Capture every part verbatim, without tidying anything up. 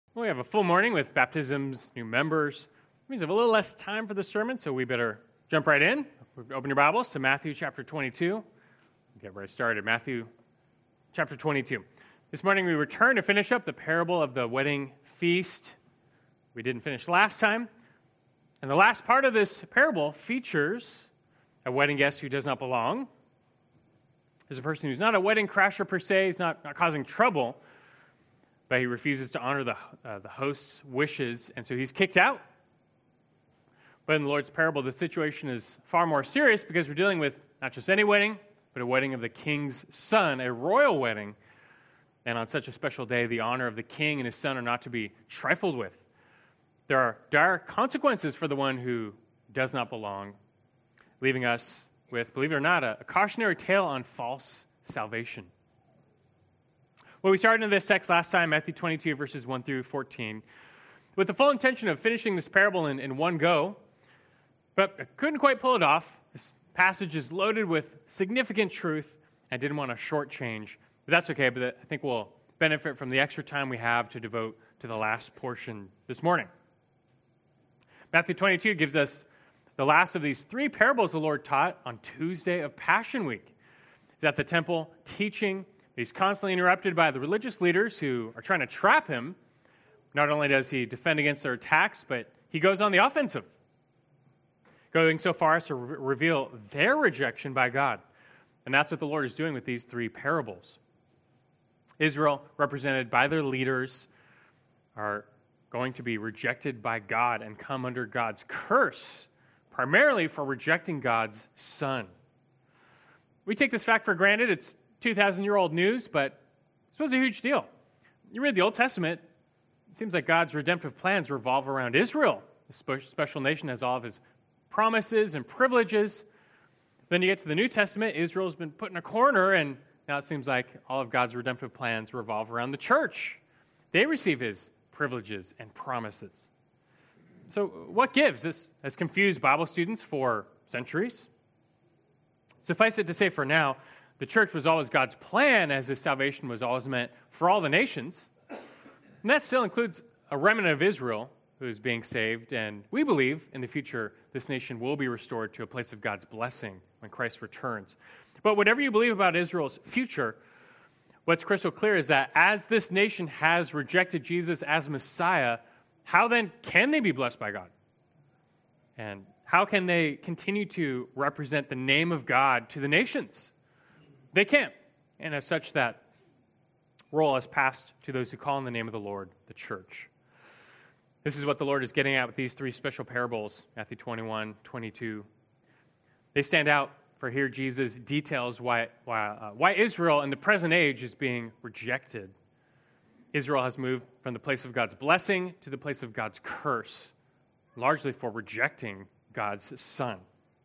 We have a full morning with baptisms, new members. It means we have a little less time for the sermon, so we better jump right in. Open your Bibles to Matthew chapter twenty-two. Get right started. Matthew chapter twenty-two. This morning we return to finish up the parable of the wedding feast. We didn't finish last time. And the last part of this parable features a wedding guest who does not belong. There's a person who's not a wedding crasher per se. He's not, not causing trouble, but he refuses to honor the, uh, the host's wishes, and so he's kicked out. But in the Lord's parable, the situation is far more serious because we're dealing with not just any wedding, but a wedding of the king's son, a royal wedding. And on such a special day, the honor of the king and his son are not to be trifled with. There are dire consequences for the one who does not belong, leaving us with, believe it or not, a, a cautionary tale on false salvation. Well, we started in this text last time, Matthew twenty-two, verses one through fourteen, with the full intention of finishing this parable in, in one go, but I couldn't quite pull it off. This passage is loaded with significant truth. I didn't want to shortchange, but that's okay, but I think we'll benefit from the extra time we have to devote to the last portion this morning. Matthew twenty-two gives us the last of these three parables the Lord taught on Tuesday of Passion Week. He's at the temple teaching. He's constantly interrupted by the religious leaders who are trying to trap him. Not only does he defend against their attacks, but he goes on the offensive, going so far as to re- reveal their rejection by God. And that's what the Lord is doing with these three parables. Israel, represented by their leaders, are going to be rejected by God and come under God's curse, primarily for rejecting God's Son. We take this fact for granted. It's two thousand year old news, but this was a huge deal. You read the Old Testament, it seems like God's redemptive plans revolve around Israel. The special nation has all of his promises and privileges. Then you get to the New Testament, Israel's been put in a corner, and now it seems like all of God's redemptive plans revolve around the church. They receive his privileges and promises. So what gives? This has confused Bible students for centuries. Suffice it to say for now, the church was always God's plan, as his salvation was always meant for all the nations. And that still includes a remnant of Israel who is being saved, and we believe in the future this nation will be restored to a place of God's blessing when Christ returns. But whatever you believe about Israel's future, what's crystal clear is that as this nation has rejected Jesus as Messiah, how then can they be blessed by God? And how can they continue to represent the name of God to the nations? They can't. And as such, that role is passed to those who call on the name of the Lord, the church. This is what the Lord is getting at with these three special parables, Matthew twenty-one, twenty-two. They stand out for here Jesus details why, why, uh, why Israel in the present age is being rejected. Israel has moved from the place of God's blessing to the place of God's curse, largely for rejecting God's Son.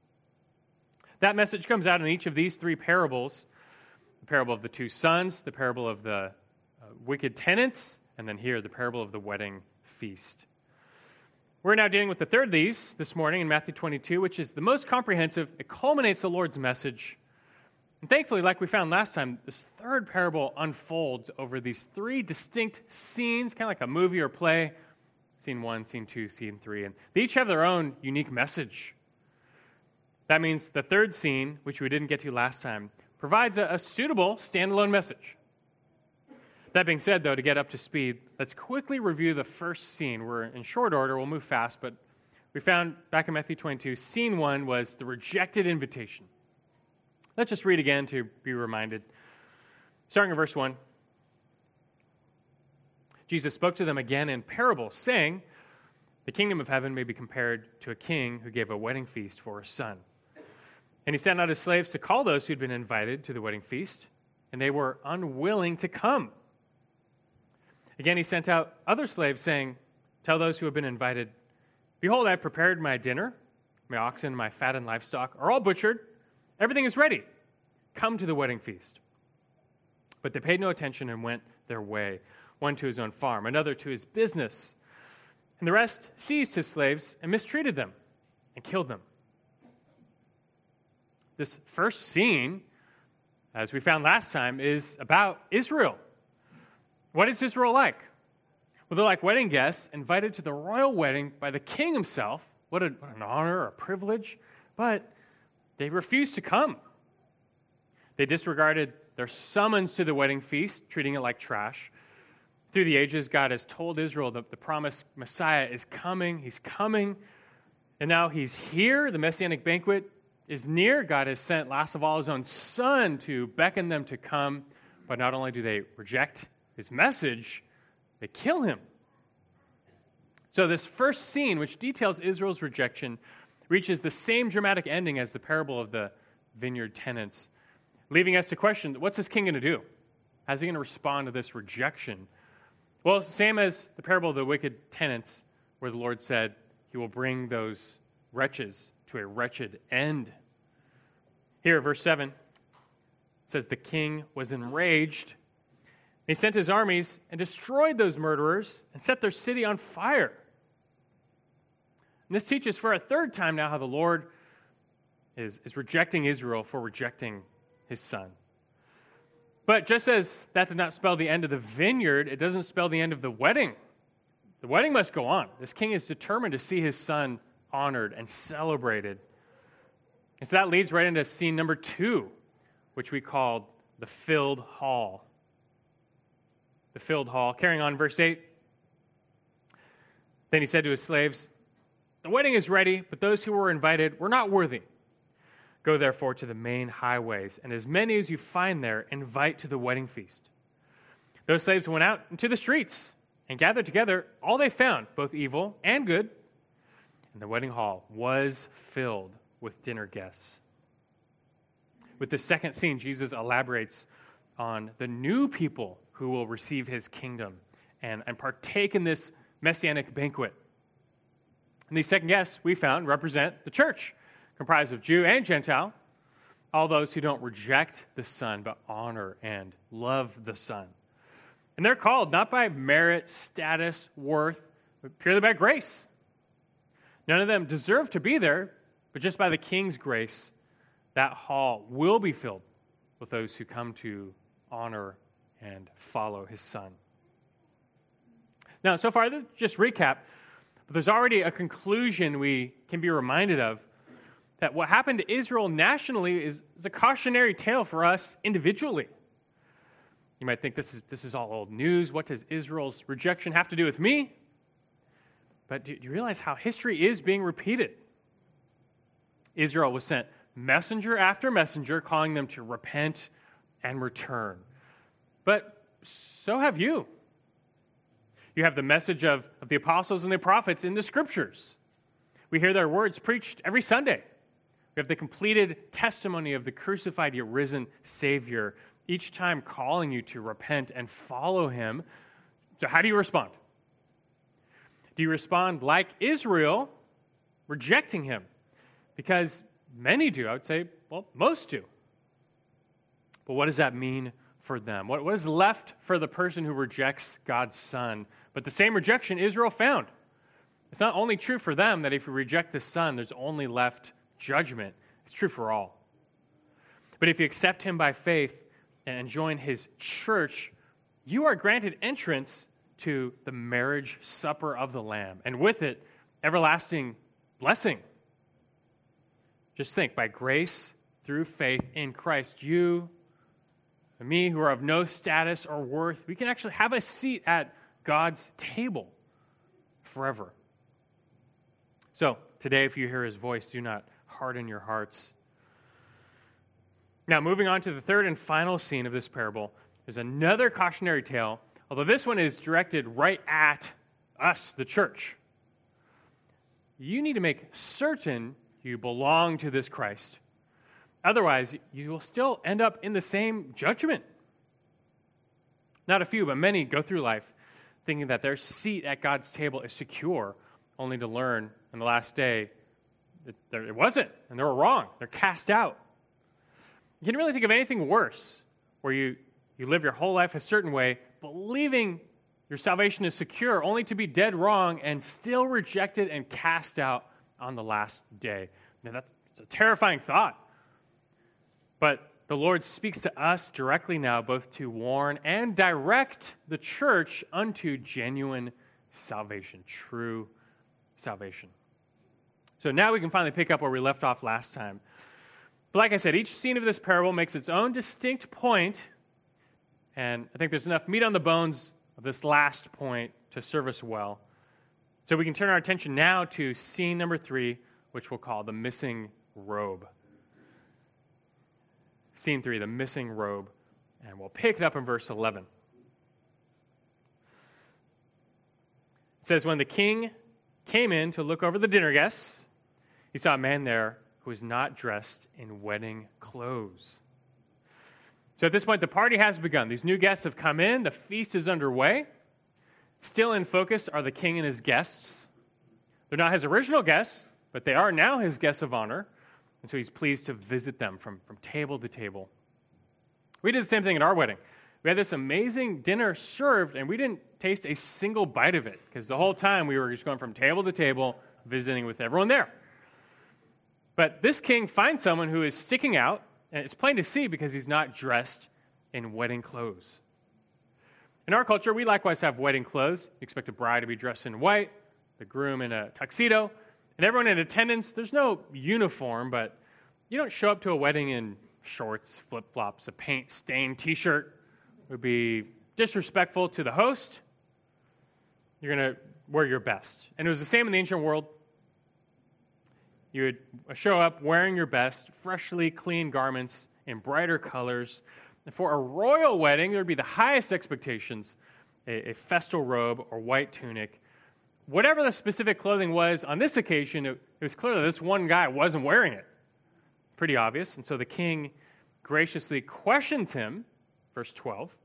That message comes out in each of these three parables. The parable of the two sons, the parable of the uh, wicked tenants, and then here, the parable of the wedding feast. We're now dealing with the third of these this morning in Matthew twenty-two, which is the most comprehensive. It culminates the Lord's message. And thankfully, like we found last time, this third parable unfolds over these three distinct scenes, kind of like a movie or play. Scene one, scene two, scene three. And they each have their own unique message. That means the third scene, which we didn't get to last time, provides a, a suitable standalone message. That being said, though, to get up to speed, let's quickly review the first scene. We're in short order, we'll move fast, but we found back in Matthew twenty-two, scene one was the rejected invitation. Let's just read again to be reminded. Starting in verse one. Jesus spoke to them again in parables, saying, "The kingdom of heaven may be compared to a king who gave a wedding feast for his son. And he sent out his slaves to call those who'd been invited to the wedding feast, and they were unwilling to come. Again, he sent out other slaves, saying, 'Tell those who have been invited, behold, I have prepared my dinner. My oxen, my fattened livestock are all butchered. Everything is ready. Come to the wedding feast.' But they paid no attention and went their way, one to his own farm, another to his business. And the rest seized his slaves and mistreated them and killed them." This first scene, as we found last time, is about Israel. What is Israel like? Well, they're like wedding guests invited to the royal wedding by the king himself. What, a, what an honor, a privilege. But they refused to come. They disregarded their summons to the wedding feast, treating it like trash. Through the ages, God has told Israel that the promised Messiah is coming. He's coming. And now he's here. The Messianic banquet is near. God has sent, last of all, his own Son to beckon them to come. But not only do they reject his message, they kill him. So this first scene, which details Israel's rejection, reaches the same dramatic ending as the parable of the vineyard tenants, leaving us to question, what's this king going to do? How's he going to respond to this rejection? Well, it's the same as the parable of the wicked tenants, where the Lord said he will bring those wretches to a wretched end. Here, verse seven, it says, the king was enraged. He sent his armies and destroyed those murderers and set their city on fire. And this teaches for a third time now how the Lord is, is rejecting Israel for rejecting his son. But just as that did not spell the end of the vineyard, it doesn't spell the end of the wedding. The wedding must go on. This king is determined to see his son honored and celebrated. And so that leads right into scene number two, which we called the filled hall. The filled hall. Carrying on, verse eight. Then he said to his slaves, the wedding is ready, but those who were invited were not worthy. Go therefore to the main highways, and as many as you find there, invite to the wedding feast. Those slaves went out into the streets and gathered together all they found, both evil and good, and the wedding hall was filled with dinner guests. With the second scene, Jesus elaborates on the new people who will receive his kingdom and, and partake in this messianic banquet. And these second guests, we found, represent the church, comprised of Jew and Gentile, all those who don't reject the Son, but honor and love the Son. And they're called not by merit, status, worth, but purely by grace. None of them deserve to be there, but just by the King's grace, that hall will be filled with those who come to honor and follow his Son. Now, so far, this is just recap, but there's already a conclusion we can be reminded of, that what happened to Israel nationally is, is a cautionary tale for us individually. You might think this is, this is all old news. What does Israel's rejection have to do with me? But do you realize how history is being repeated? Israel was sent messenger after messenger, calling them to repent and return. But so have you. You have the message of, of the apostles and the prophets in the scriptures. We hear their words preached every Sunday. We have the completed testimony of the crucified yet risen Savior, each time calling you to repent and follow him. So how do you respond? Do you respond like Israel, rejecting him? Because many do. I would say, well, most do. But what does that mean for them? What, what is left for the person who rejects God's Son? But the same rejection Israel found. It's not only true for them that if you reject the Son, there's only left judgment. It's true for all. But if you accept him by faith and join his church, you are granted entrance to the marriage supper of the Lamb, and with it, everlasting blessing. Just think, by grace, through faith in Christ, you and me, who are of no status or worth, we can actually have a seat at God's table forever. So, today, if you hear his voice, do not harden your hearts. Now, moving on to the third and final scene of this parable, there's another cautionary tale, although this one is directed right at us, the church. You need to make certain you belong to this Christ. Otherwise, you will still end up in the same judgment. Not a few, but many go through life thinking that their seat at God's table is secure, only to learn on the last day that it wasn't, and they were wrong. They're cast out. You can really think of anything worse, where you, you live your whole life a certain way, believing your salvation is secure, only to be dead wrong and still rejected and cast out on the last day. Now, that's a terrifying thought. But the Lord speaks to us directly now, both to warn and direct the church unto genuine salvation, true salvation. So now we can finally pick up where we left off last time. But like I said, each scene of this parable makes its own distinct point, and I think there's enough meat on the bones of this last point to serve us well. So we can turn our attention now to scene number three, which we'll call the missing robe. Scene three, the missing robe, and we'll pick it up in verse eleven. It says, when the king came in to look over the dinner guests, he saw a man there who was not dressed in wedding clothes. So at this point, the party has begun. These new guests have come in. The feast is underway. Still in focus are the king and his guests. They're not his original guests, but they are now his guests of honor. And so he's pleased to visit them from, from table to table. We did the same thing at our wedding. We had this amazing dinner served, and we didn't taste a single bite of it because the whole time we were just going from table to table, visiting with everyone there. But this king finds someone who is sticking out, and it's plain to see because he's not dressed in wedding clothes. In our culture, we likewise have wedding clothes. You expect a bride to be dressed in white, the groom in a tuxedo, and everyone in attendance. There's no uniform, but you don't show up to a wedding in shorts, flip-flops, a paint-stained T-shirt. It would be disrespectful to the host. You're going to wear your best. And it was the same in the ancient world. You would show up wearing your best, freshly clean garments in brighter colors. And for a royal wedding, there would be the highest expectations, a, a festal robe or white tunic. Whatever the specific clothing was on this occasion, it, it was clear that this one guy wasn't wearing it. Pretty obvious. And so the king graciously questions him, verse twelve.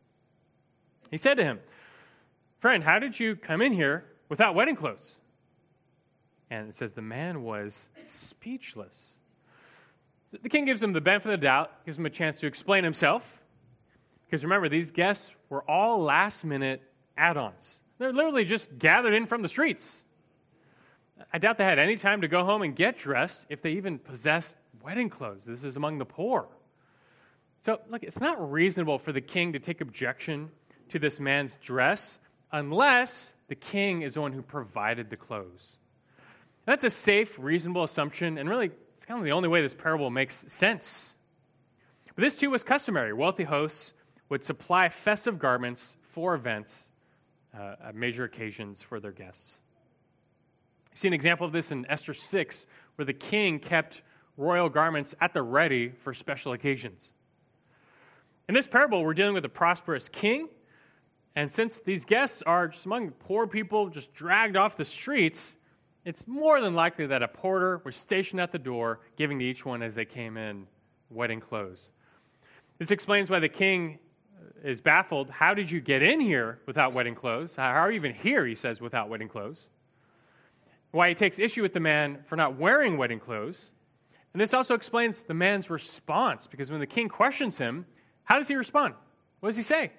He said to him, "Friend, how did you come in here without wedding clothes?" And it says the man was speechless. The king gives him the benefit of the doubt, gives him a chance to explain himself. Because remember, these guests were all last-minute add-ons. They're literally just gathered in from the streets. I doubt they had any time to go home and get dressed if they even possessed wedding clothes. This is among the poor. So, look, it's not reasonable for the king to take objection to this man's dress unless the king is the one who provided the clothes. That's a safe, reasonable assumption, and really, it's kind of the only way this parable makes sense. But this, too, was customary. Wealthy hosts would supply festive garments for events, uh, at major occasions for their guests. You see an example of this in Esther six, where the king kept royal garments at the ready for special occasions. In this parable, we're dealing with a prosperous king, and since these guests are just among poor people just dragged off the streets, it's more than likely that a porter was stationed at the door, giving to each one as they came in wedding clothes. This explains why the king is baffled. How did you get in here without wedding clothes? How are you even here, he says, without wedding clothes? Why he takes issue with the man for not wearing wedding clothes. And this also explains the man's response, because when the king questions him, how does he respond? What does he say?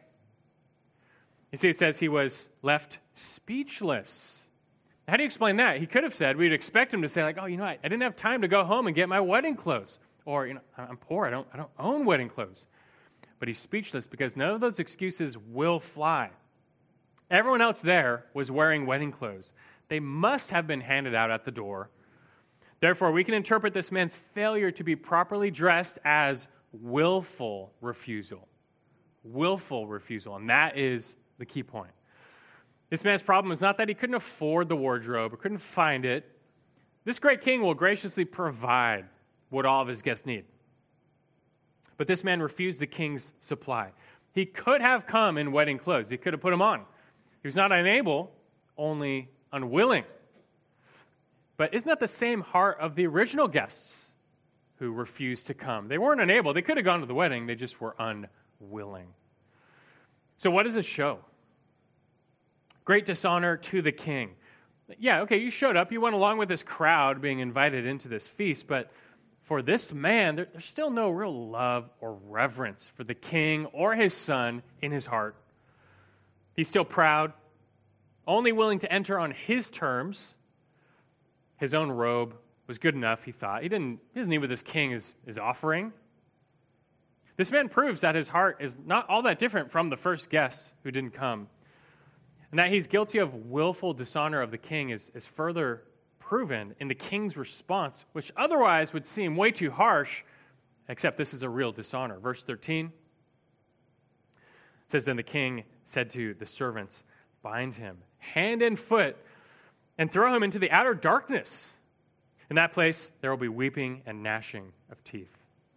You see, it says he was left speechless. How do you explain that? He could have said, we'd expect him to say, like, oh, you know, I, I didn't have time to go home and get my wedding clothes. Or, you know, I'm poor, I don't, I don't own wedding clothes. But he's speechless because none of those excuses will fly. Everyone else there was wearing wedding clothes. They must have been handed out at the door. Therefore, we can interpret this man's failure to be properly dressed as willful refusal. Willful refusal, and that is the key point. This man's problem is not that he couldn't afford the wardrobe or couldn't find it. This great king will graciously provide what all of his guests need. But this man refused the king's supply. He could have come in wedding clothes. He could have put them on. He was not unable, only unwilling. But isn't that the same heart of the original guests who refused to come? They weren't unable. They could have gone to the wedding. They just were unwilling. So what does this show? Great dishonor to the king. Yeah, okay, you showed up. You went along with this crowd being invited into this feast, but for this man, there, there's still no real love or reverence for the king or his son in his heart. He's still proud, only willing to enter on his terms. His own robe was good enough, he thought. He didn't, he doesn't need what this king is, is offering. This man proves that his heart is not all that different from the first guests who didn't come. And that he's guilty of willful dishonor of the king is, is further proven in the king's response, which otherwise would seem way too harsh, except this is a real dishonor. Verse thirteen says, "Then the king said to the servants, 'Bind him hand and foot and throw him into the outer darkness. In that place there will be weeping and gnashing of teeth.'"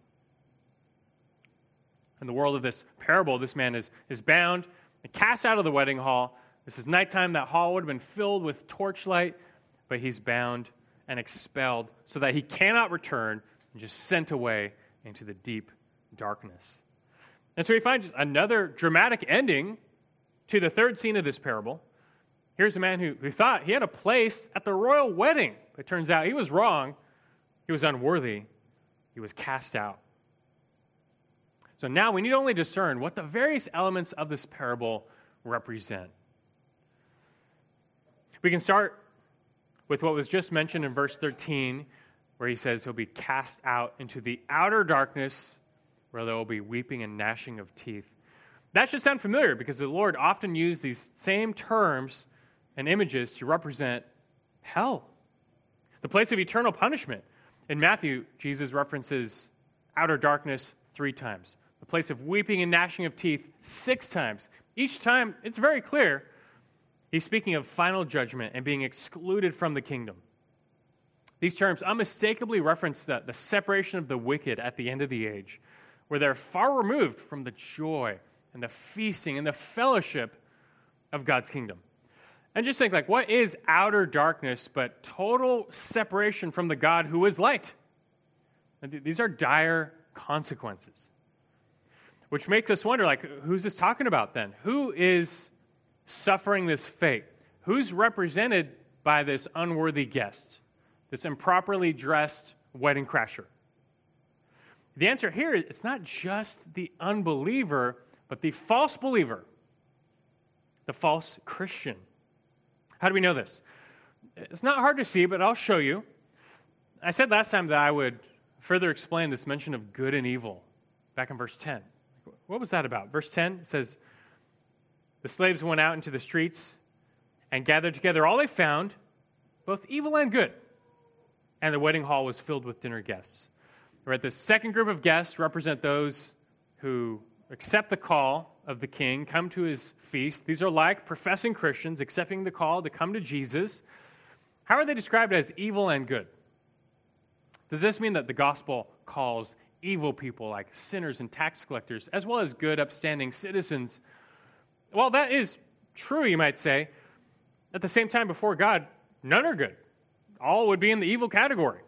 In the world of this parable, this man is, is bound and cast out of the wedding hall. This is nighttime. That hall would have been filled with torchlight, but he's bound and expelled so that he cannot return and just sent away into the deep darkness. And so we find just another dramatic ending to the third scene of this parable. Here's a man who, who thought he had a place at the royal wedding. It turns out he was wrong. He was unworthy. He was cast out. So now we need only discern what the various elements of this parable represent. We can start with what was just mentioned in verse thirteen, where he says he'll be cast out into the outer darkness, where there will be weeping and gnashing of teeth. That should sound familiar because the Lord often used these same terms and images to represent hell, the place of eternal punishment. In Matthew, Jesus references outer darkness three times, the place of weeping and gnashing of teeth six times. Each time, it's very clear, he's speaking of final judgment and being excluded from the kingdom. These terms unmistakably reference the, the separation of the wicked at the end of the age, where they're far removed from the joy and the feasting and the fellowship of God's kingdom. And just think, like, what is outer darkness but total separation from the God who is light? And th- these are dire consequences, which makes us wonder, like, who's this talking about then? Who is suffering this fate? Who's represented by this unworthy guest, this improperly dressed wedding crasher? The answer here is it's not just the unbeliever, but the false believer, the false Christian. How do we know this? It's not hard to see, but I'll show you. I said last time that I would further explain this mention of good and evil back in verse ten. What was that about? Verse ten says, "The slaves went out into the streets and gathered together all they found, both evil and good, and the wedding hall was filled with dinner guests." Right, the second group of guests represent those who accept the call of the king, come to his feast. These are like professing Christians accepting the call to come to Jesus. How are they described as evil and good? Does this mean that the gospel calls evil people like sinners and tax collectors, as well as good, upstanding citizens? Well, that is true, you might say. At the same time, before God, none are good. All would be in the evil category.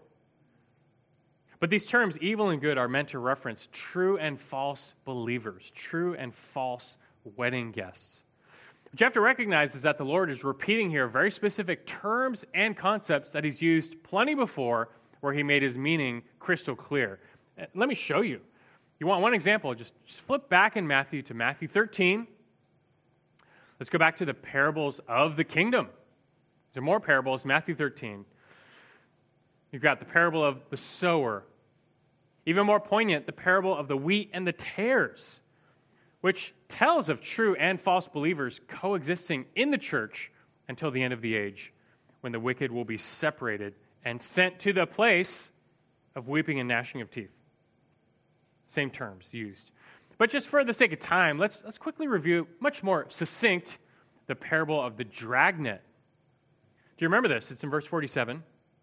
But these terms, evil and good, are meant to reference true and false believers, true and false wedding guests. What you have to recognize is that the Lord is repeating here very specific terms and concepts that he's used plenty before, where he made his meaning crystal clear. Let me show you. You want one example? Just, just flip back in Matthew to Matthew thirteen. Let's go back to the parables of the kingdom. There are more parables, Matthew thirteen. You've got the parable of the sower. Even more poignant, the parable of the wheat and the tares, which tells of true and false believers coexisting in the church until the end of the age, when the wicked will be separated and sent to the place of weeping and gnashing of teeth. Same terms used. But just for the sake of time, let's, let's quickly review, much more succinct, the parable of the dragnet. Do you remember this? It's in verse forty-seven.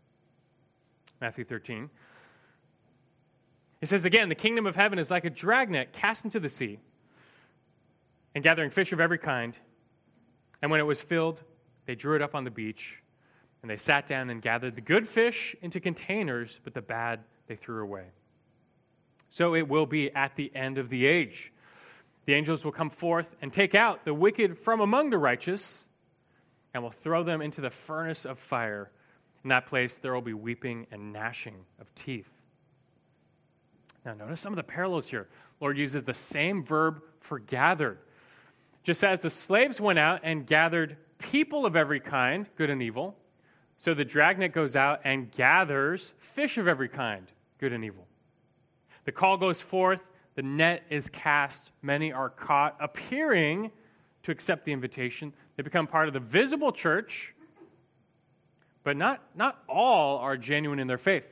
Matthew thirteen. It says, "Again, the kingdom of heaven is like a dragnet cast into the sea and gathering fish of every kind. And when it was filled, they drew it up on the beach, and they sat down and gathered the good fish into containers, but the bad they threw away. So it will be at the end of the age. The angels will come forth and take out the wicked from among the righteous and will throw them into the furnace of fire. In that place, there will be weeping and gnashing of teeth." Now, notice some of the parallels here. Lord uses the same verb for gathered. Just as the slaves went out and gathered people of every kind, good and evil, so the dragnet goes out and gathers fish of every kind, good and evil. The call goes forth, The net is cast, many are caught, appearing to accept the invitation. They become part of the visible church, but not, not all are genuine in their faith.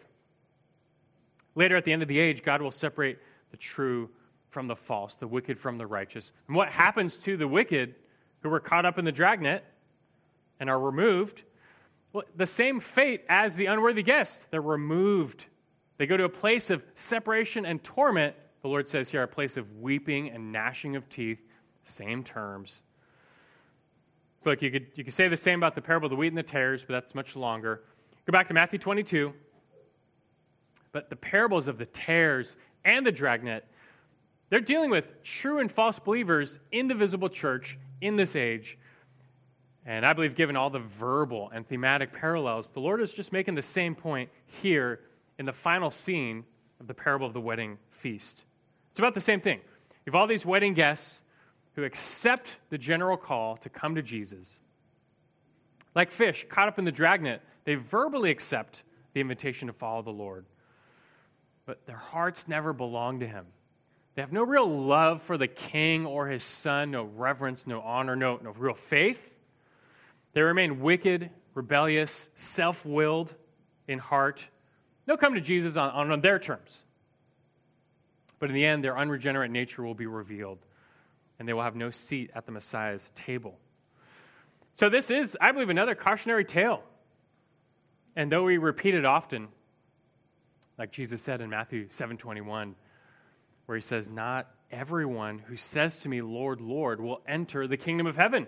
Later at the end of the age, God will separate the true from the false, the wicked from the righteous. And what happens to the wicked who were caught up in the dragnet and are removed? Well, the same fate as the unworthy guest. They're removed. They go to a place of separation and torment. The Lord says here, a place of weeping and gnashing of teeth. Same terms. So look, you could, you could say the same about the parable of the wheat and the tares, but that's much longer. Go back to Matthew twenty-two. But the parables of the tares and the dragnet, they're dealing with true and false believers in the visible church in this age. And I believe given all the verbal and thematic parallels, the Lord is just making the same point here in the final scene of the parable of the wedding feast. It's about the same thing. You have all these wedding guests who accept the general call to come to Jesus. Like fish caught up in the dragnet, they verbally accept the invitation to follow the Lord. But their hearts never belong to him. They have no real love for the king or his son, no reverence, no honor, no, no real faith. They remain wicked, rebellious, self-willed in heart. They'll come to Jesus on, on, on their terms. But in the end, their unregenerate nature will be revealed, and they will have no seat at the Messiah's table. So this is, I believe, another cautionary tale. And though we repeat it often, like Jesus said in Matthew seven twenty-one, where he says, not everyone who says to me, Lord, Lord, will enter the kingdom of heaven.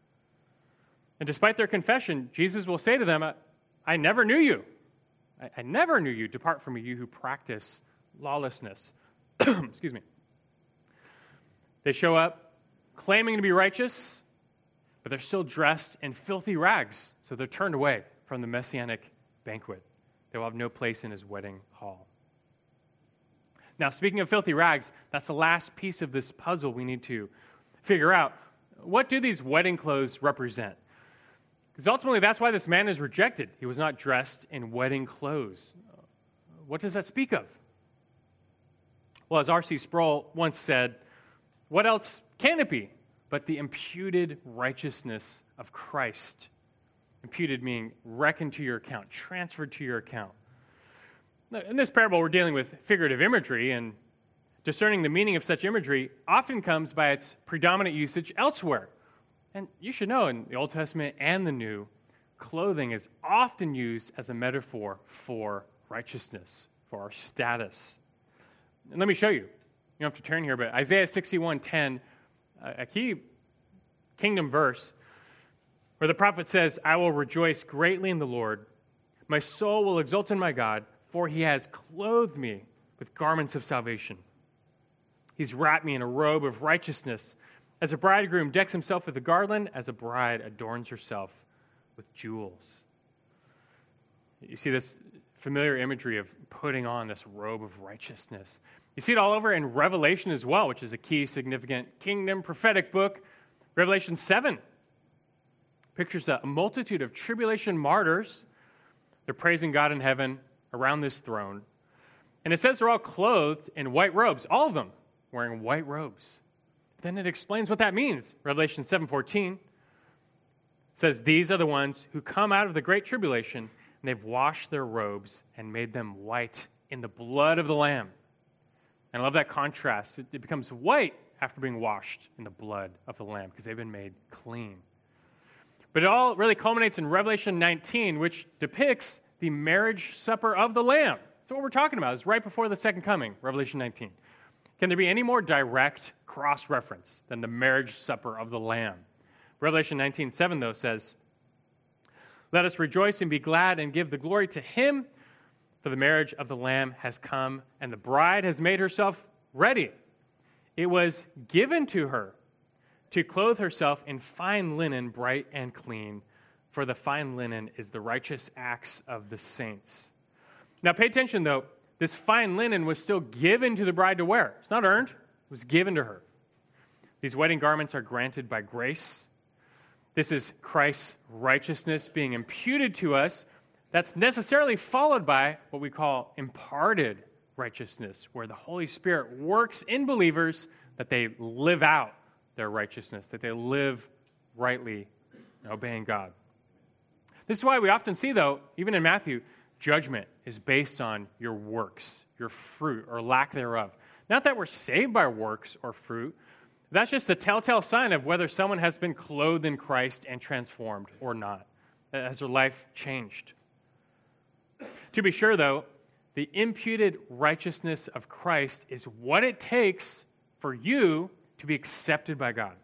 And despite their confession, Jesus will say to them, I, I never knew you. I, I never knew you. Depart from me, you who practice lawlessness. Excuse me. They show up claiming to be righteous, but they're still dressed in filthy rags, so they're turned away from the messianic banquet. They will have no place in his wedding hall. Now, speaking of filthy rags, that's the last piece of this puzzle we need to figure out. What do these wedding clothes represent? Because ultimately, that's why this man is rejected. He was not dressed in wedding clothes. What does that speak of? Well, as R C Sproul once said, what else can it be but the imputed righteousness of Christ? Imputed meaning reckoned to your account, transferred to your account. In this parable, we're dealing with figurative imagery, and discerning the meaning of such imagery often comes by its predominant usage elsewhere. And you should know, in the Old Testament and the New, clothing is often used as a metaphor for righteousness, for our status. And let me show you. You don't have to turn here, but Isaiah sixty-one ten, a key kingdom verse, where the prophet says, I will rejoice greatly in the Lord. My soul will exult in my God, for he has clothed me with garments of salvation. He's wrapped me in a robe of righteousness. As a bridegroom decks himself with a garland, as a bride adorns herself with jewels. You see this familiar imagery of putting on this robe of righteousness. You see it all over in Revelation as well, which is a key, significant kingdom prophetic book. Revelation seven pictures a multitude of tribulation martyrs. They're praising God in heaven around this throne. And it says they're all clothed in white robes, all of them wearing white robes. Then it explains what that means. Revelation seven fourteen says, these are the ones who come out of the great tribulation, and they've washed their robes and made them white in the blood of the Lamb. And I love that contrast. It, it becomes white after being washed in the blood of the Lamb because they've been made clean. But it all really culminates in Revelation nineteen, which depicts the marriage supper of the Lamb. So what we're talking about is right before the second coming, Revelation nineteen. Can there be any more direct cross-reference than the marriage supper of the Lamb? Revelation nineteen seven, though, says, let us rejoice and be glad and give the glory to him, for the marriage of the Lamb has come, and the bride has made herself ready. It was given to her to clothe herself in fine linen, bright and clean, for the fine linen is the righteous acts of the saints. Now pay attention, though. This fine linen was still given to the bride to wear. It's not earned. It was given to her. These wedding garments are granted by grace. This is Christ's righteousness being imputed to us. That's necessarily followed by what we call imparted righteousness, where the Holy Spirit works in believers that they live out their righteousness, that they live rightly, obeying God. This is why we often see, though, even in Matthew, judgment is based on your works, your fruit, or lack thereof. Not that we're saved by works or fruit. That's just a telltale sign of whether someone has been clothed in Christ and transformed or not. Has their life changed? To be sure, though, the imputed righteousness of Christ is what it takes for you to be accepted by God.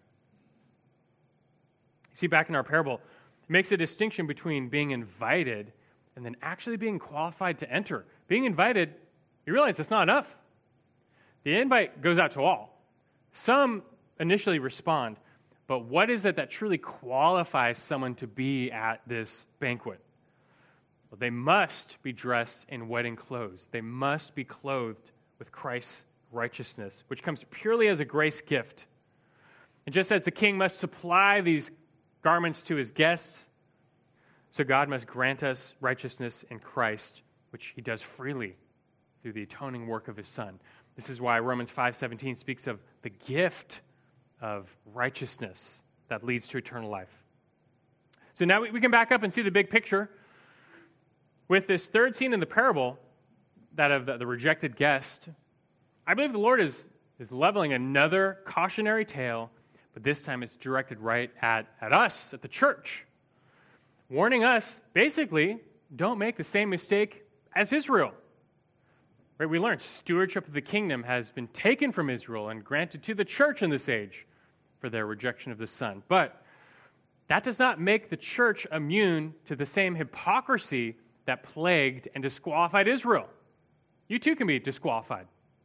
See, back in our parable, it makes a distinction between being invited and then actually being qualified to enter. Being invited, you realize that's not enough. The invite goes out to all. Some initially respond, but what is it that truly qualifies someone to be at this banquet? Well, they must be dressed in wedding clothes. They must be clothed with Christ's righteousness, which comes purely as a grace gift. And just as the king must supply these garments to his guests, so God must grant us righteousness in Christ, which he does freely through the atoning work of his Son. This is why Romans five seventeen speaks of the gift of righteousness that leads to eternal life. So now we can back up and see the big picture. With this third scene in the parable, that of the, the rejected guest, I believe the Lord is, is leveling another cautionary tale, but this time it's directed right at, at us, at the church, warning us, basically, don't make the same mistake as Israel. Right? We learned stewardship of the kingdom has been taken from Israel and granted to the church in this age for their rejection of the Son. But that does not make the church immune to the same hypocrisy that plagued and disqualified Israel. You too can be disqualified.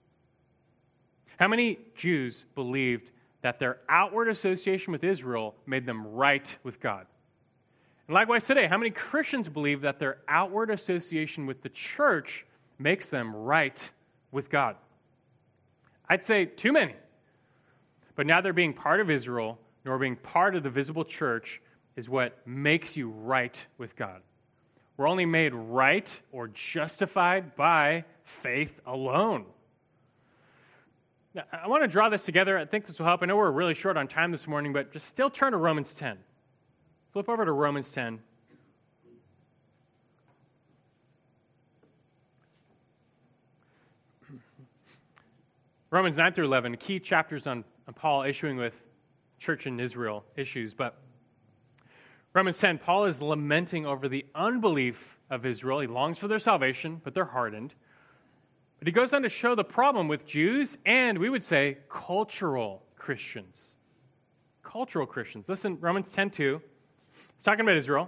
How many Jews believed that their outward association with Israel made them right with God? And likewise today, how many Christians believe that their outward association with the church makes them right with God? I'd say too many. But neither being part of Israel nor being part of the visible church is what makes you right with God. We're only made right or justified by faith alone. Now, I want to draw this together. I think this will help. I know we're really short on time this morning, but just still turn to Romans ten. Flip over to Romans ten. Romans nine through eleven, key chapters on, on Paul issuing with church in Israel issues. But Romans ten, Paul is lamenting over the unbelief of Israel. He longs for their salvation, but they're hardened. But he goes on to show the problem with Jews and, we would say, cultural Christians. Cultural Christians. Listen, Romans ten two. He's talking about Israel.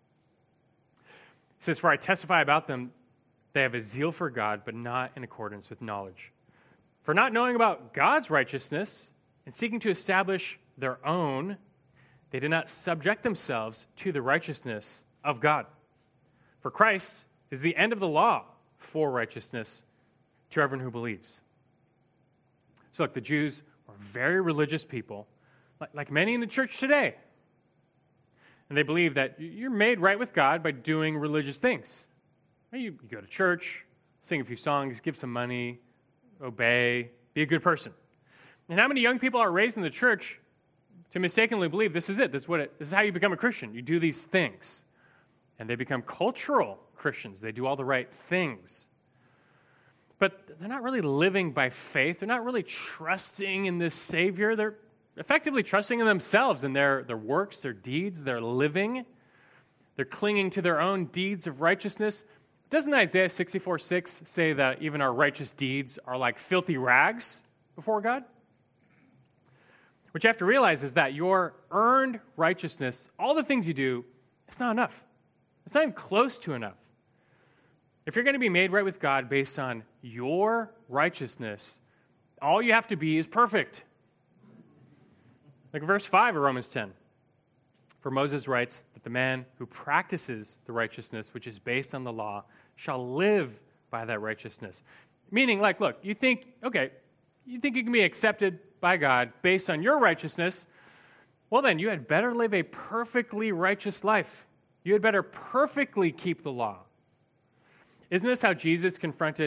He says, "For I testify about them, they have a zeal for God, but not in accordance with knowledge. For not knowing about God's righteousness and seeking to establish their own, they did not subject themselves to the righteousness of God. For Christ is the end of the law for righteousness to everyone who believes." So look, the Jews were very religious people, like, like many in the church today. And they believe that you're made right with God by doing religious things. You, you go to church, sing a few songs, give some money, obey, be a good person. And how many young people are raised in the church to mistakenly believe this is it, this is what it, this is how you become a Christian. You do these things. And they become cultural Christians. They do all the right things. But they're not really living by faith. They're not really trusting in this Savior. They're effectively trusting in themselves and their, their works, their deeds, their living. They're clinging to their own deeds of righteousness. Doesn't Isaiah sixty-four six say that even our righteous deeds are like filthy rags before God? What you have to realize is that your earned righteousness, all the things you do, it's not enough. It's not even close to enough. If you're going to be made right with God based on your righteousness, all you have to be is perfect. Like verse five of Romans ten. For Moses writes that the man who practices the righteousness which is based on the law shall live by that righteousness. Meaning, like, look, you think, okay, you think you can be accepted by God based on your righteousness, well then, you had better live a perfectly righteous life. You had better perfectly keep the law. Isn't this how Jesus confronted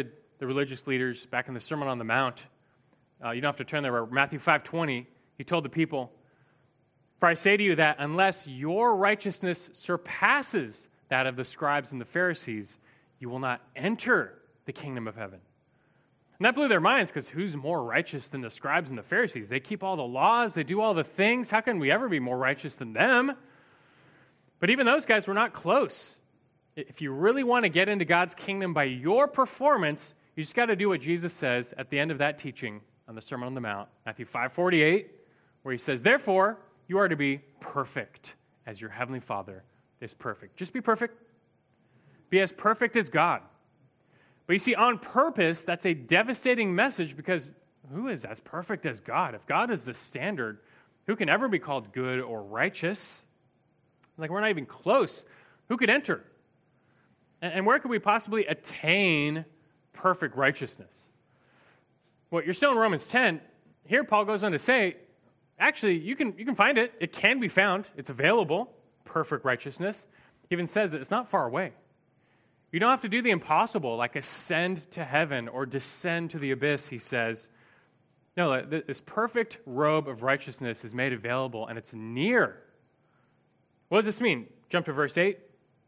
the religious leaders back in the Sermon on the Mount. Uh, you don't have to turn there. Matthew five twenty, he told the people, "For I say to you that unless your righteousness surpasses that of the scribes and the Pharisees, you will not enter the kingdom of heaven." And that blew their minds, because who's more righteous than the scribes and the Pharisees? They keep all the laws, they do all the things. How can we ever be more righteous than them? But even those guys were not close. If you really want to get into God's kingdom by your performance, you just got to do what Jesus says at the end of that teaching on the Sermon on the Mount, Matthew five forty-eight, where he says, "Therefore, you are to be perfect as your heavenly Father is perfect." Just be perfect. Be as perfect as God. But you see, on purpose, that's a devastating message, because who is as perfect as God? If God is the standard, who can ever be called good or righteous? Like, we're not even close. Who could enter? And where could we possibly attain perfect righteousness? Well, you're still in Romans ten. Here, Paul goes on to say, actually, you can, you can find it. It can be found. It's available, perfect righteousness. He even says that it's not far away. You don't have to do the impossible, like ascend to heaven or descend to the abyss, he says. No, this perfect robe of righteousness is made available, and it's near. What does this mean? Jump to verse eight.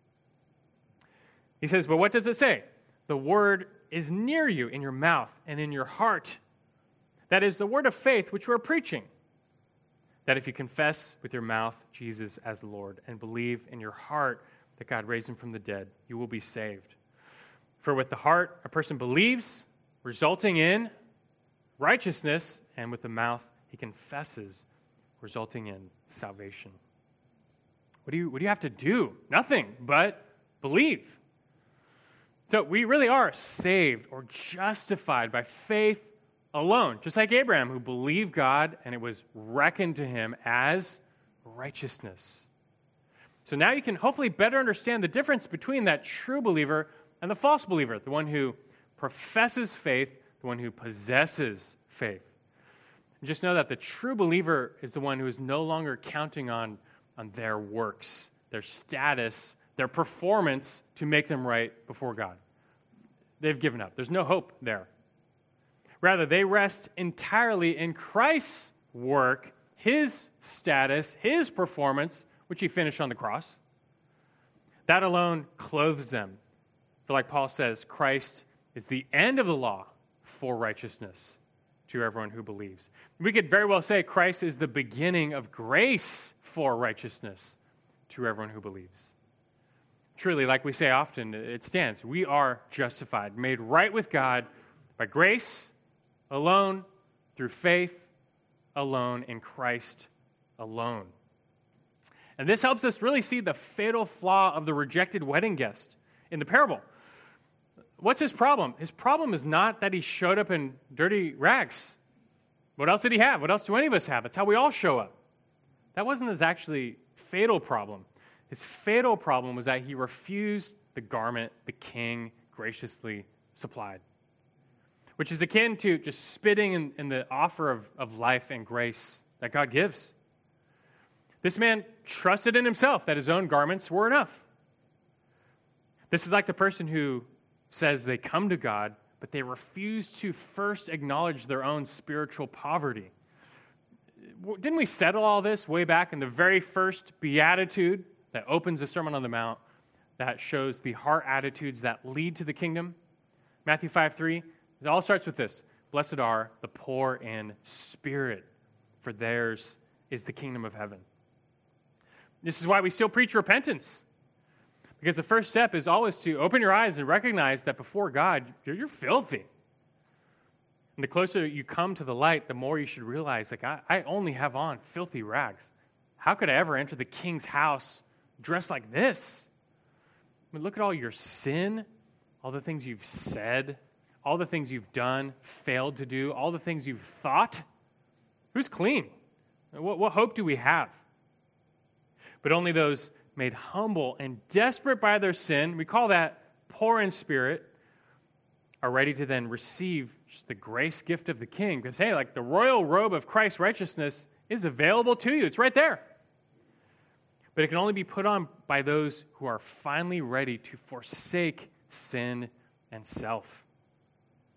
He says, "But what does it say? The word is near you, in your mouth and in your heart. That is the word of faith which we're preaching. That if you confess with your mouth Jesus as Lord and believe in your heart that God raised him from the dead, you will be saved. For with the heart a person believes, resulting in righteousness, and with the mouth he confesses, resulting in salvation." What do you, what do you have to do? Nothing but believe. So we really are saved or justified by faith alone, just like Abraham, who believed God and it was reckoned to him as righteousness. So now you can hopefully better understand the difference between that true believer and the false believer, the one who professes faith, the one who possesses faith. And just know that the true believer is the one who is no longer counting on, on their works, their status, their performance to make them right before God. They've given up. There's no hope there. Rather, they rest entirely in Christ's work, his status, his performance, which he finished on the cross. That alone clothes them. For like Paul says, Christ is the end of the law for righteousness to everyone who believes. We could very well say Christ is the beginning of grace for righteousness to everyone who believes. Truly, like we say often, it stands. We are justified, made right with God by grace alone, through faith alone, in Christ alone. And this helps us really see the fatal flaw of the rejected wedding guest in the parable. What's his problem? His problem is not that he showed up in dirty rags. What else did he have? What else do any of us have? It's how we all show up. That wasn't his actually fatal problem. His fatal problem was that he refused the garment the king graciously supplied, which is akin to just spitting in, in the offer of, of life and grace that God gives. This man trusted in himself that his own garments were enough. This is like the person who says they come to God, but they refuse to first acknowledge their own spiritual poverty. Didn't we settle all this way back in the very first beatitude that opens the Sermon on the Mount, that shows the heart attitudes that lead to the kingdom? Matthew five three, it all starts with this: "Blessed are the poor in spirit, for theirs is the kingdom of heaven." This is why we still preach repentance. Because the first step is always to open your eyes and recognize that before God, you're, you're filthy. And the closer you come to the light, the more you should realize, like, I, I only have on filthy rags. How could I ever enter the king's house dressed like this? I mean, look at all your sin, all the things you've said, all the things you've done, failed to do, all the things you've thought. Who's clean? What, what hope do we have? But only those made humble and desperate by their sin, we call that poor in spirit, are ready to then receive just the grace gift of the king. Because, hey, like the royal robe of Christ's righteousness is available to you. It's right there. But it can only be put on by those who are finally ready to forsake sin and self.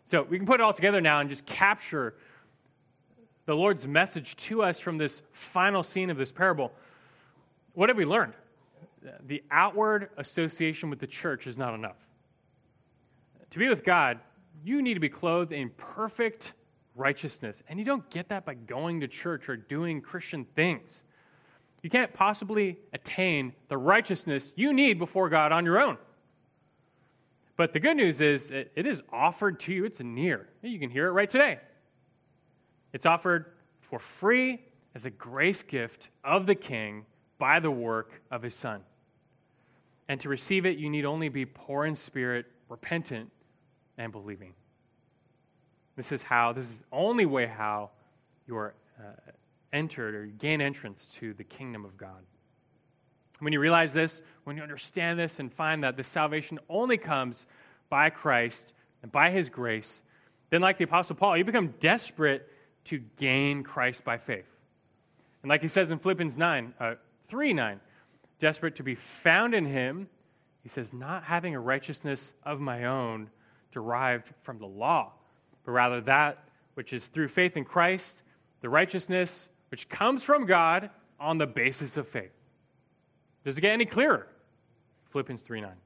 So we can put it all together now and just capture the Lord's message to us from this final scene of this parable. What have we learned? The outward association with the church is not enough. To be with God, you need to be clothed in perfect righteousness. And you don't get that by going to church or doing Christian things. You can't possibly attain the righteousness you need before God on your own. But the good news is it, it is offered to you. It's near. You can hear it right today. It's offered for free as a grace gift of the King by the work of his Son. And to receive it, you need only be poor in spirit, repentant, and believing. This is how, this is the only way how you are uh, entered or gain entrance to the kingdom of God. When you realize this, when you understand this and find that this salvation only comes by Christ and by his grace, then like the Apostle Paul, you become desperate to gain Christ by faith. And like he says in Philippians nine, uh, three nine, desperate to be found in him, he says, not having a righteousness of my own derived from the law, but rather that which is through faith in Christ, the righteousness which comes from God on the basis of faith. Does it get any clearer? Philippians three nine.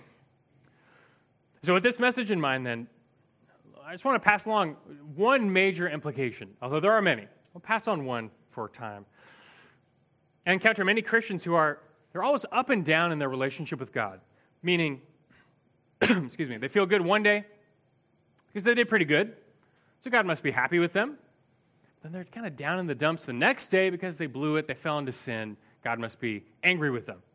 So with this message in mind then, I just want to pass along one major implication, although there are many. I'll pass on one for a time. I encounter many Christians who are, they're always up and down in their relationship with God, meaning, excuse me, they feel good one day because they did pretty good, so God must be happy with them. Then they're kind of down in the dumps the next day because they blew it, they fell into sin. God must be angry with them.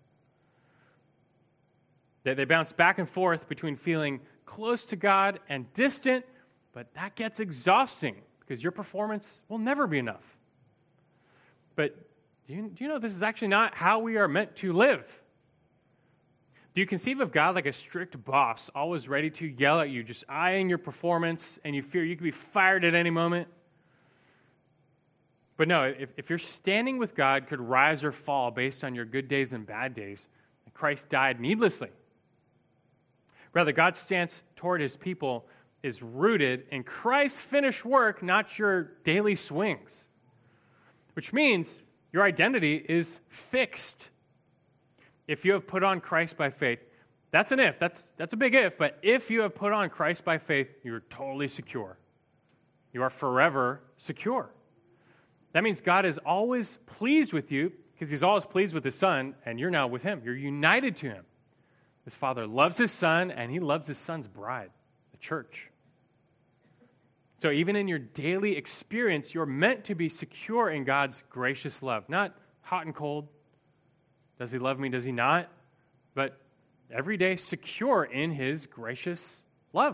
They, they bounce back and forth between feeling close to God and distant, but that gets exhausting because your performance will never be enough. But do you, do you know this is actually not how we are meant to live? Do you conceive of God like a strict boss, always ready to yell at you, just eyeing your performance, and you fear you could be fired at any moment? But no, if, if your standing with God could rise or fall based on your good days and bad days, Christ died needlessly. Rather, God's stance toward his people is rooted in Christ's finished work, not your daily swings. Which means your identity is fixed. If you have put on Christ by faith, that's an if, that's, that's a big if, but if you have put on Christ by faith, you're totally secure. You are forever secure. That means God is always pleased with you because he's always pleased with his Son, and you're now with him. You're united to him. His Father loves his Son, and he loves his Son's bride, the church. So even in your daily experience, you're meant to be secure in God's gracious love, not hot and cold. Does he love me? Does he not? But every day secure in his gracious love.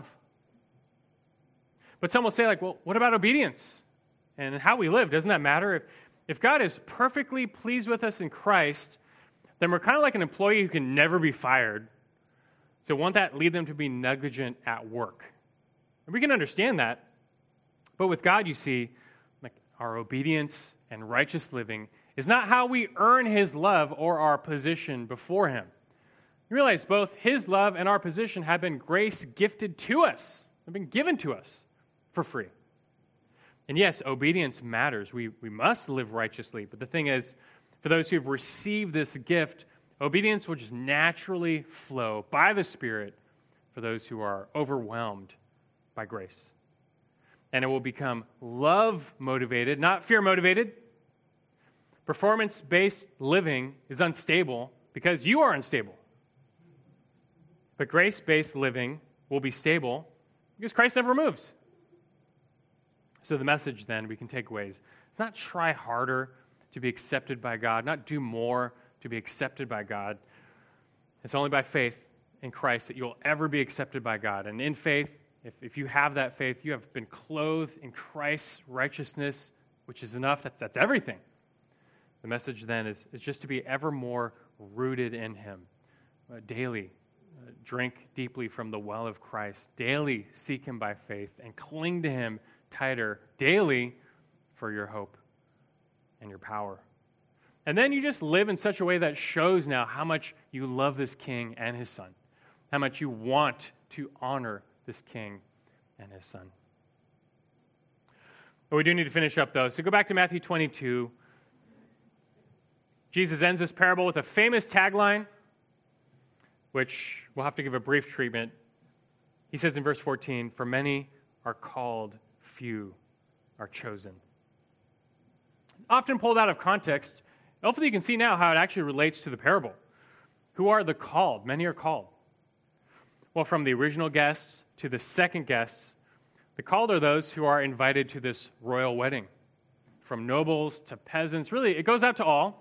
But some will say, like, well, what about obedience? And how we live, doesn't that matter? If, if God is perfectly pleased with us in Christ, then we're kind of like an employee who can never be fired. So won't that lead them to be negligent at work? And we can understand that. But with God, you see, like our obedience and righteous living is not how we earn his love or our position before him. You realize both his love and our position have been grace gifted to us. They've been given to us for free. And yes, obedience matters. We, we must live righteously. But the thing is, for those who have received this gift, obedience will just naturally flow by the Spirit for those who are overwhelmed by grace. And it will become love-motivated, not fear-motivated. Performance-based living is unstable because you are unstable. But grace-based living will be stable because Christ never moves. So the message then we can take away is it's not try harder to be accepted by God, not do more to be accepted by God. It's only by faith in Christ that you'll ever be accepted by God. And in faith, if, if you have that faith, you have been clothed in Christ's righteousness, which is enough. That's, that's everything. The message then is, is just to be ever more rooted in him. Uh, daily, uh, drink deeply from the well of Christ. Daily seek him by faith and cling to him tighter daily for your hope and your power. And then you just live in such a way that shows now how much you love this king and his Son, how much you want to honor this king and his Son. But we do need to finish up, though. So go back to Matthew twenty-two. Jesus ends this parable with a famous tagline, which we'll have to give a brief treatment. He says in verse fourteen, "For many are called, few are chosen." Often pulled out of context, hopefully you can see now how it actually relates to the parable. Who are the called? Many are called. Well, from the original guests to the second guests, the called are those who are invited to this royal wedding. From nobles to peasants, really, it goes out to all.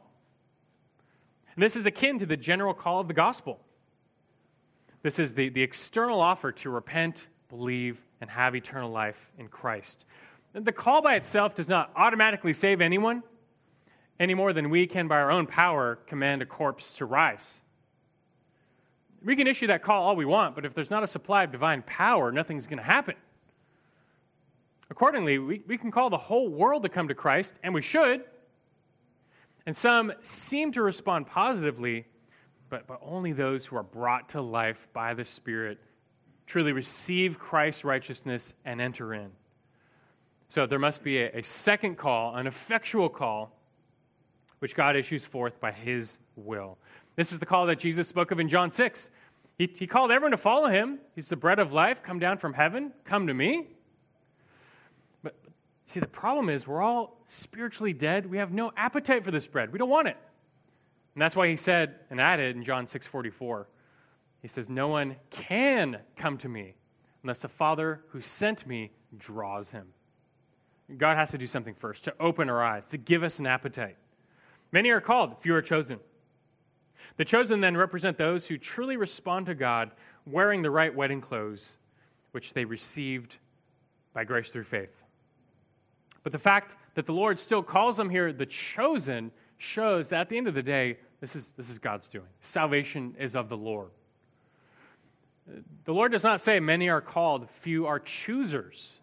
And this is akin to the general call of the gospel. This is the, the external offer to repent, believe, and have eternal life in Christ. And the call by itself does not automatically save anyone any more than we can by our own power command a corpse to rise. We can issue that call all we want, but if there's not a supply of divine power, nothing's going to happen. Accordingly, we, we can call the whole world to come to Christ, and we should. And some seem to respond positively, but, but only those who are brought to life by the Spirit truly receive Christ's righteousness and enter in. So there must be a, a second call, an effectual call, which God issues forth by his will. This is the call that Jesus spoke of in John six. He, he called everyone to follow him. He's the bread of life, come down from heaven, come to me. But see, the problem is we're all spiritually dead. We have no appetite for this bread. We don't want it. And that's why he said and added in John six forty-four, he says, "No one can come to me unless the Father who sent me draws him." God has to do something first, to open our eyes, to give us an appetite. Many are called, few are chosen. The chosen then represent those who truly respond to God wearing the right wedding clothes, which they received by grace through faith. But the fact that the Lord still calls them here the chosen shows that at the end of the day, this is, this is God's doing. Salvation is of the Lord. The Lord does not say many are called, few are choosers.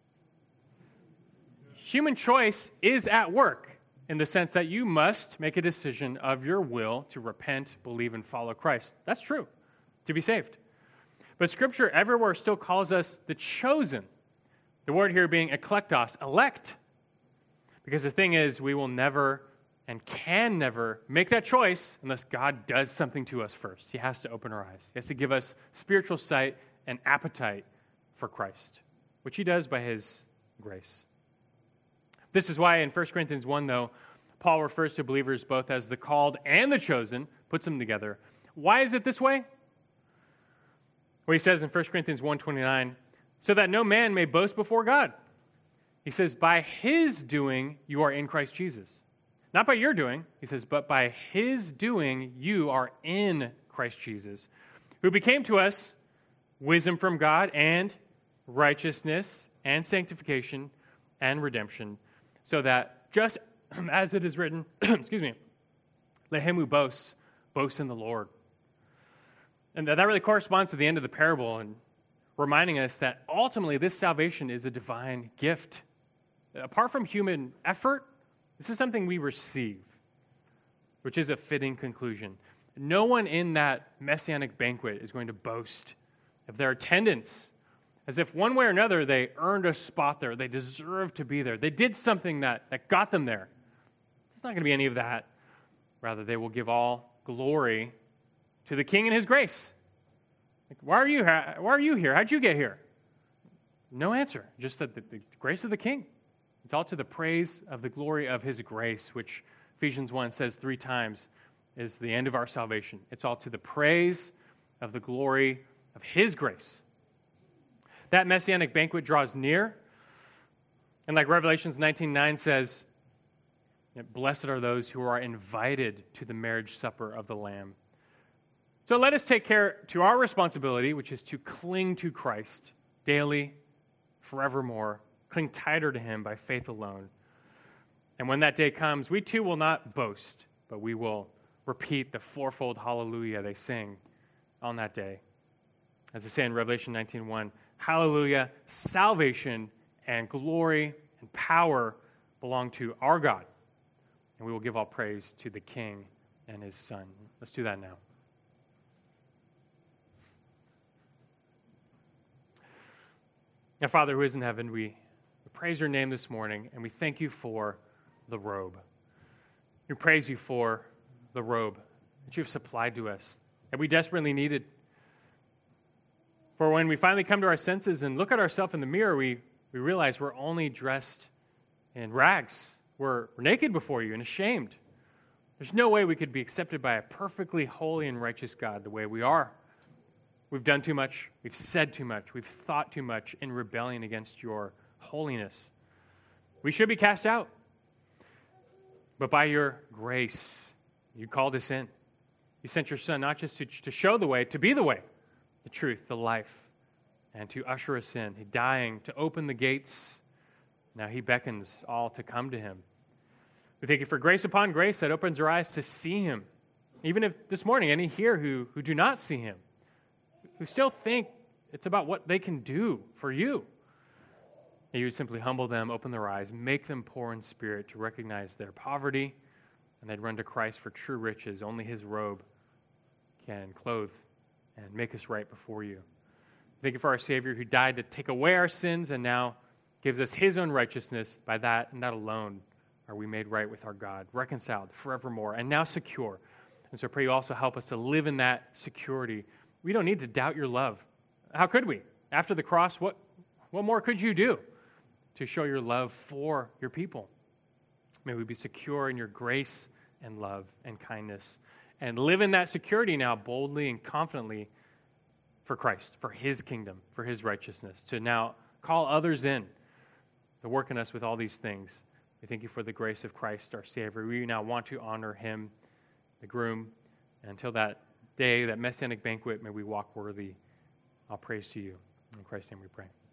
Human choice is at work in the sense that you must make a decision of your will to repent, believe, and follow Christ. That's true, to be saved. But Scripture everywhere still calls us the chosen. The word here being eklektos, elect. Because the thing is, we will never and can never make that choice unless God does something to us first. He has to open our eyes. He has to give us spiritual sight and appetite for Christ, which he does by his grace. This is why in First Corinthians one, though, Paul refers to believers both as the called and the chosen, puts them together. Why is it this way? Well, he says in First Corinthians one twenty-nine, "So that no man may boast before God." He says, "By his doing you are in Christ Jesus." Not by your doing, he says, but by his doing you are in Christ Jesus, who became to us wisdom from God and righteousness and sanctification and redemption, so that just as it is written, excuse me, let him who boasts, boast in the Lord. And that really corresponds to the end of the parable and reminding us that ultimately this salvation is a divine gift. Apart from human effort, this is something we receive, which is a fitting conclusion. No one in that messianic banquet is going to boast of their attendance, as if one way or another they earned a spot there, they deserve to be there, they did something that, that got them there. There's not going to be any of that. Rather, they will give all glory to the King and his grace. Like, why are you, why are you here? How'd you get here? No answer, just that the, the grace of the King. It's all to the praise of the glory of his grace, which Ephesians one says three times is the end of our salvation. It's all to the praise of the glory of his grace. That messianic banquet draws near. And like Revelations nineteen nine says, blessed are those who are invited to the marriage supper of the Lamb. So let us take care to our responsibility, which is to cling to Christ daily, forevermore, cling tighter to him by faith alone. And when that day comes, we too will not boast, but we will repeat the fourfold hallelujah they sing on that day. As I say in Revelation nineteen one, hallelujah, salvation and glory and power belong to our God. And we will give all praise to the King and his Son. Let's do that now. Now, Father who is in heaven, we praise your name this morning, and we thank you for the robe. We praise you for the robe that you've supplied to us, that we desperately needed. For when we finally come to our senses and look at ourselves in the mirror, we, we realize we're only dressed in rags. We're, we're naked before you and ashamed. There's no way we could be accepted by a perfectly holy and righteous God the way we are. We've done too much. We've said too much. We've thought too much in rebellion against your holiness. We should be cast out. But by your grace, you called us in. You sent your Son not just to, to show the way, to be the way, the truth, the life, and to usher us in. He dying to open the gates. Now he beckons all to come to him. We thank you for grace upon grace that opens our eyes to see him. Even if this morning any here who, who do not see him, who still think it's about what they can do for you, that you would simply humble them, open their eyes, make them poor in spirit to recognize their poverty, and they'd run to Christ for true riches. Only his robe can clothe and make us right before you. Thank you for our Savior who died to take away our sins and now gives us his own righteousness. By that and that alone are we made right with our God, reconciled forevermore, and now secure. And so I pray you also help us to live in that security. We don't need to doubt your love. How could we? After the cross, what, what more could you do to show your love for your people? May we be secure in your grace and love and kindness and live in that security now boldly and confidently for Christ, for his kingdom, for his righteousness, to now call others in to work in us with all these things. We thank you for the grace of Christ, our Savior. We now want to honor him, the groom, and until that day, that messianic banquet, may we walk worthy. All praise to you. In Christ's name we pray.